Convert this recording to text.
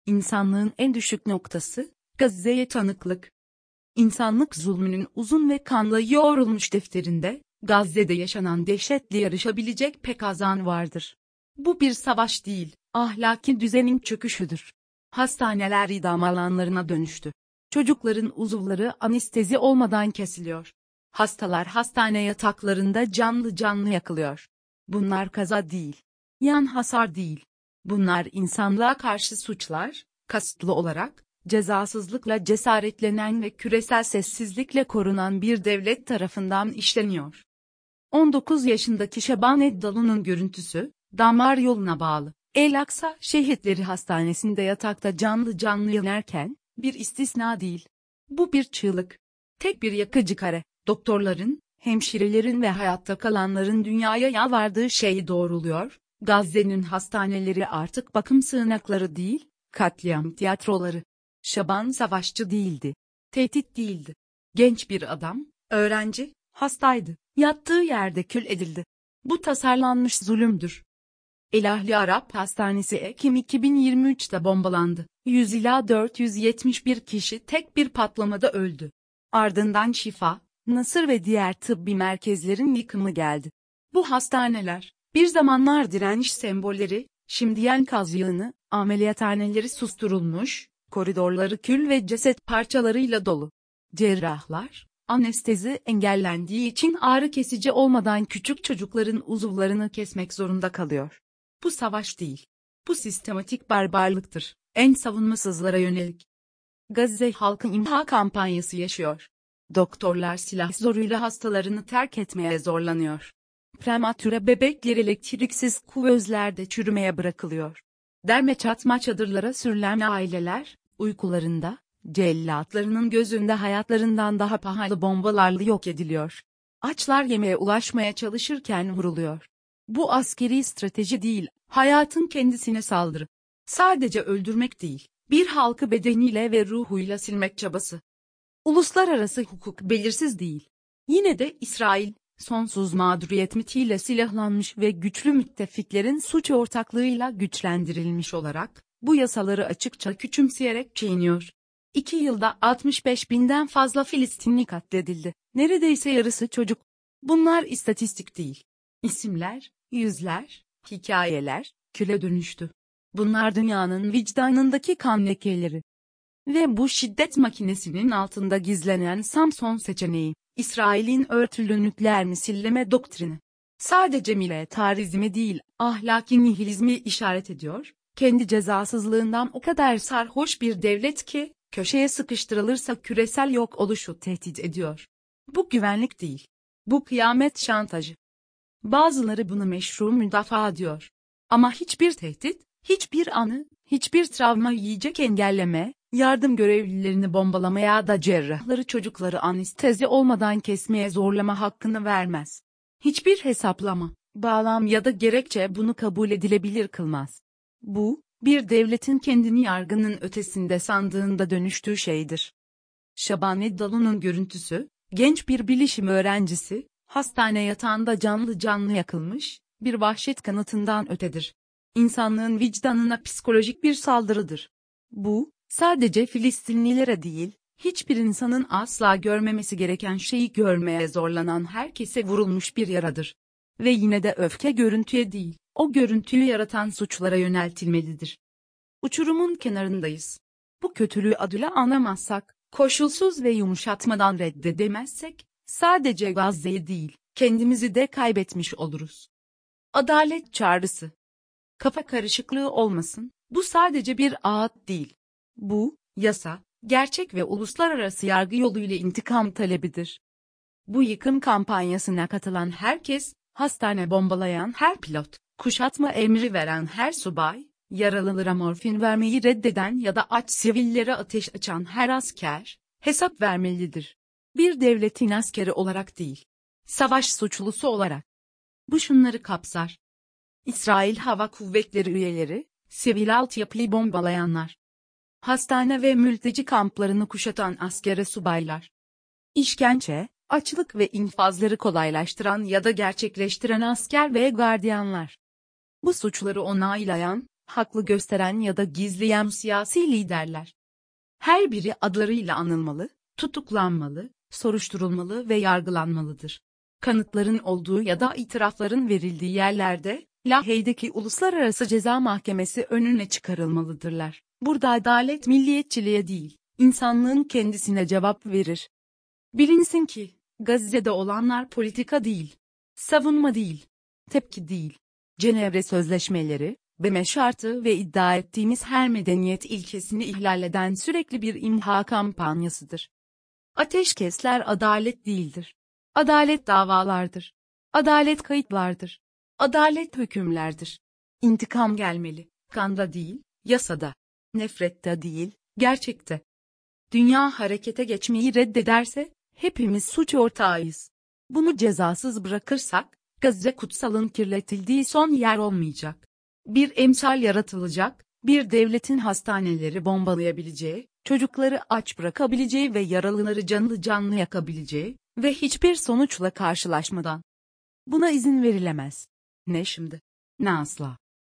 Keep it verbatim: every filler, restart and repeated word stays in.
İnsanlığın en düşük noktası, Gazze'ye tanıklık. İnsanlık zulmünün uzun ve kanla yoğrulmuş defterinde, Gazze'de yaşanan dehşetle yarışabilecek pek az an vardır. Bu bir savaş değil, ahlaki düzenin çöküşüdür. Hastaneler idam alanlarına dönüştü. Çocukların uzuvları anestezi olmadan kesiliyor. Hastalar hastane yataklarında canlı canlı yakılıyor. Bunlar kaza değil. Yan hasar değil. Bunlar insanlığa karşı suçlar, kasıtlı olarak, cezasızlıkla cesaretlenen ve küresel sessizlikle korunan bir devlet tarafından işleniyor. on dokuz yaşındaki Şaban Eddalu'nun görüntüsü, damar yoluna bağlı, El Aksa Şehitleri Hastanesi'nde yatakta canlı canlı yanarken, bir istisna değil. Bu bir çığlık. Tek bir yakıcı kare, doktorların, hemşirelerin ve hayatta kalanların dünyaya yalvardığı şeyi doğruluyor, Gazze'nin hastaneleri artık bakım sığınakları değil, katliam tiyatroları. Şaban savaşçı değildi. Tehdit değildi. Genç bir adam, öğrenci, hastaydı. Yattığı yerde kül edildi. Bu tasarlanmış zulümdür. El Ahli Arap Hastanesi Ekim iki bin yirmi üç'te bombalandı. yüz ila dört yüz yetmiş bir kişi tek bir patlamada öldü. Ardından Şifa, Nasır ve diğer tıbbi merkezlerin yıkımı geldi. Bu hastaneler, bir zamanlar direniş sembolleri, şimdi enkaz yığını, ameliyathaneleri susturulmuş, koridorları kül ve ceset parçalarıyla dolu. Cerrahlar, anestezi engellendiği için ağrı kesici olmadan küçük çocukların uzuvlarını kesmek zorunda kalıyor. Bu savaş değil. Bu sistematik barbarlıktır. En savunmasızlara yönelik. Gazze halkı imha kampanyası yaşıyor. Doktorlar silah zoruyla hastalarını terk etmeye zorlanıyor. Prematüre bebekler elektriksiz kuvözlerde çürümeye bırakılıyor. Derme çatma çadırlara sürülen aileler, uykularında, cellatlarının gözünde hayatlarından daha pahalı bombalarla yok ediliyor. Açlar yemeğe ulaşmaya çalışırken vuruluyor. Bu askeri strateji değil, hayatın kendisine saldırı. Sadece öldürmek değil, bir halkı bedeniyle ve ruhuyla silmek çabası. Uluslararası hukuk belirsiz değil. Yine de İsrail, sonsuz mağduriyet mitiyle silahlanmış ve güçlü müttefiklerin suç ortaklığıyla güçlendirilmiş olarak, bu yasaları açıkça küçümseyerek çiğniyor. İki yılda altmış beş binden fazla Filistinli katledildi. Neredeyse yarısı çocuk. Bunlar istatistik değil. İsimler, yüzler, hikayeler, küle dönüştü. Bunlar dünyanın vicdanındaki kan lekeleri. Ve bu şiddet makinesinin altında gizlenen Samson seçeneği, İsrail'in örtülü nükleer misilleme doktrini. Sadece militarizmi değil, ahlaki nihilizmi işaret ediyor, kendi cezasızlığından o kadar sarhoş bir devlet ki, köşeye sıkıştırılırsa küresel yok oluşu tehdit ediyor. Bu güvenlik değil. Bu kıyamet şantajı. Bazıları bunu meşru müdafaa ediyor. Ama hiçbir tehdit, hiçbir anı, hiçbir travma yiyecek engelleme, yardım görevlilerini bombalamaya ya da cerrahları çocukları anestezi olmadan kesmeye zorlama hakkını vermez. Hiçbir hesaplama, bağlam ya da gerekçe bunu kabul edilebilir kılmaz. Bu, bir devletin kendini yargının ötesinde sandığında dönüştüğü şeydir. Şaban Eddalu'nun görüntüsü, genç bir bilişim öğrencisi, hastane yatağında canlı canlı yakılmış, bir vahşet kanıtından ötedir. İnsanlığın vicdanına psikolojik bir saldırıdır. Bu, sadece Filistinlilere değil, hiçbir insanın asla görmemesi gereken şeyi görmeye zorlanan herkese vurulmuş bir yaradır. Ve yine de öfke görüntüye değil, o görüntüyü yaratan suçlara yöneltilmelidir. Uçurumun kenarındayız. Bu kötülüğü adıyla anlamazsak, koşulsuz ve yumuşatmadan reddedemezsek, sadece Gazze'yi değil, kendimizi de kaybetmiş oluruz. Adalet çağrısı. Kafa karışıklığı olmasın, bu sadece bir ağıt değil. Bu, yasa, gerçek ve uluslararası yargı yoluyla intikam talebidir. Bu yıkım kampanyasına katılan herkes, hastane bombalayan her pilot, kuşatma emri veren her subay, yaralılara morfin vermeyi reddeden ya da aç sivillere ateş açan her asker, hesap vermelidir. Bir devletin askeri olarak değil, savaş suçlusu olarak. Bu şunları kapsar. İsrail Hava Kuvvetleri üyeleri, sivil altyapıyı bombalayanlar. Hastane ve mülteci kamplarını kuşatan askere subaylar. İşkence, açlık ve infazları kolaylaştıran ya da gerçekleştiren asker ve gardiyanlar. Bu suçları onaylayan, haklı gösteren ya da gizleyen siyasi liderler. Her biri adlarıyla anılmalı, tutuklanmalı, soruşturulmalı ve yargılanmalıdır. Kanıtların olduğu ya da itirafların verildiği yerlerde, Lahey'deki Uluslararası Ceza Mahkemesi önüne çıkarılmalıdırlar. Burada adalet milliyetçiliğe değil, insanlığın kendisine cevap verir. Bilinsin ki, Gazze'de olanlar politika değil, savunma değil, tepki değil, Cenevre Sözleşmeleri, B M şartı ve iddia ettiğimiz her medeniyet ilkesini ihlal eden sürekli bir imha kampanyasıdır. Ateşkesler adalet değildir. Adalet davalardır. Adalet kayıplardır. Adalet hükümlerdir. İntikam gelmeli, kanda değil, yasada. Nefrette değil, gerçekte. Dünya harekete geçmeyi reddederse, hepimiz suç ortağıyız. Bunu cezasız bırakırsak, Gazze kutsalın kirletildiği son yer olmayacak. Bir emsal yaratılacak, bir devletin hastaneleri bombalayabileceği, çocukları aç bırakabileceği ve yaralıları canlı canlı yakabileceği ve hiçbir sonuçla karşılaşmadan. Buna izin verilemez. Ne şimdi, ne asla.